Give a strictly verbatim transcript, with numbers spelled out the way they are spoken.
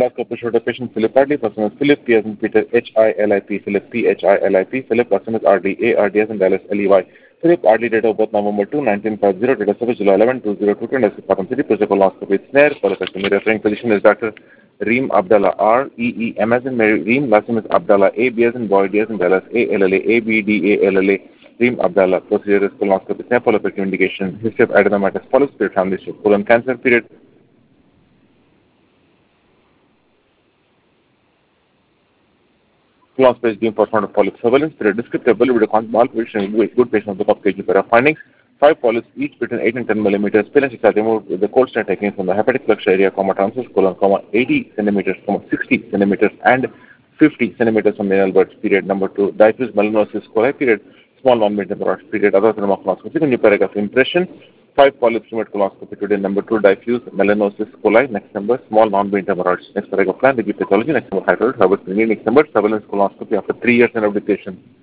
Endoscopy showed a patient Philip Hartley, person is Philip, P as in Peter, H I L I P, Philip, P H I L I P, Philip, person is R D A, R D as in Dallas, L E Y. Philip Hartley, date of birth November second, nineteen fifty, date of service July eleventh, two thousand two, and Patam City, procedure colonoscopy snare, qualification referring physician is Doctor Reem Abdallah, R E E M as in Mary, Reem, last name is Abdallah, A B as in boy, D as in Dallas, A L L A, A B D A L L A, Reem Abdallah, procedure is colonoscopy snare, qualification indication, history of adenomatous polyps, period, family history, colon cancer, period. Class page being performed of polyp surveillance, period, descriptive ability to control position with good patient of the top kg pair of findings. Five polyps, each between eight and ten millimeters. Parents are removed with the cold stent taken from the hepatic flux area, comma, transverse colon, comma, eighty centimeters, comma, sixty centimeters, and fifty centimeters from the anal buds, period. Number two, diffuse melanosis coli, period, small non-medium rods, period, other than colonoscopy. Second new paragraph, impression. Five polyps removed colonoscopy today. Number two, diffuse melanosis coli. Next number, small non-medium rods. Next paragraph, plan, the pathology. Next number, hydroid, Herbert, next number, surveillance colonoscopy after three years in education.